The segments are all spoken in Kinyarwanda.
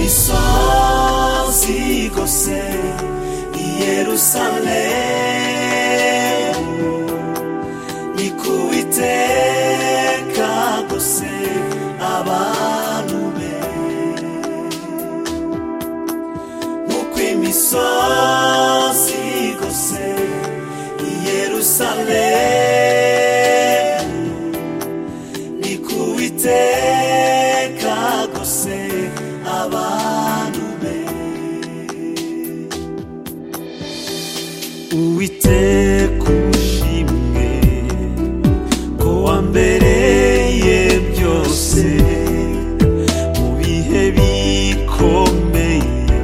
imisozi igose i Yerusalemu, ni ku Uwiteka gose abantu be. Nk'uko imisozi igose i Yerusalemu, ni ku Uwiteka gose abantu be. Uwiteka ushimwe ko wambereye byose mu bihe bikomeye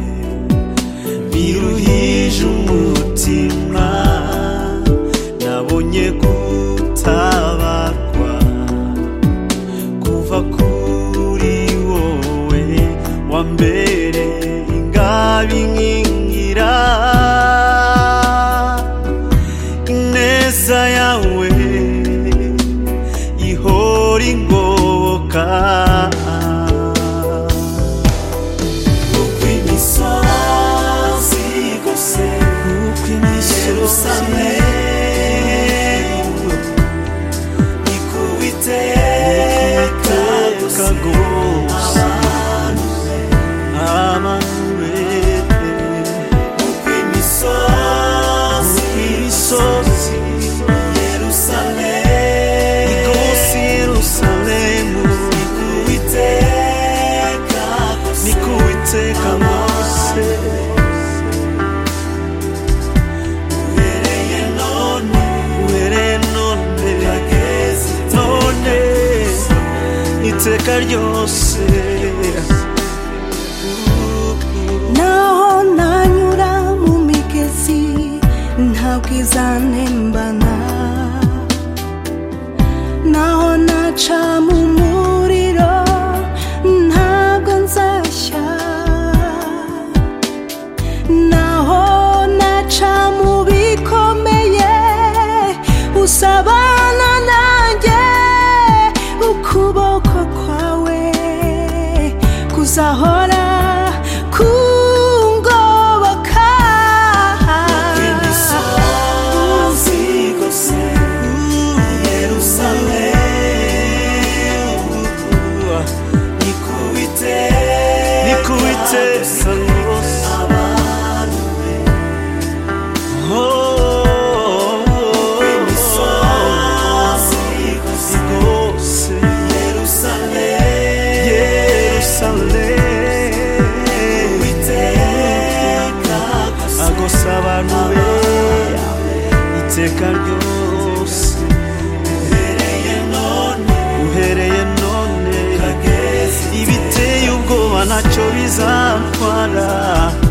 biruhije umutima. Nabonye gutabarwa kuva kuri wowe, wambereye ingabe inkingira. Ineza yawe ihora ingoboka. Uko imisozi igose i Yerusalemu, ni ku Uwiteka gose abantu be. Uko imisozi Yerusalemu, ni ku Uwiteka gose uhereye none none iteka ryose. Naho nanyura mu migezi ntabwo izantembana, naho naca mu muriro ntabwo nzashya, naho naca mu bikomeye usabana nanjye. Ukuboko kwawe kuzahora kungoboka. Imisozi igose i Yerusalemu, ni ku Uwiteka gose abantu be. Imisozi igose i Yerusalemu, Uwiteka gose abantu be iteka ryose. Uhereye none ibiteye ubwoba ntacyo bizantwara.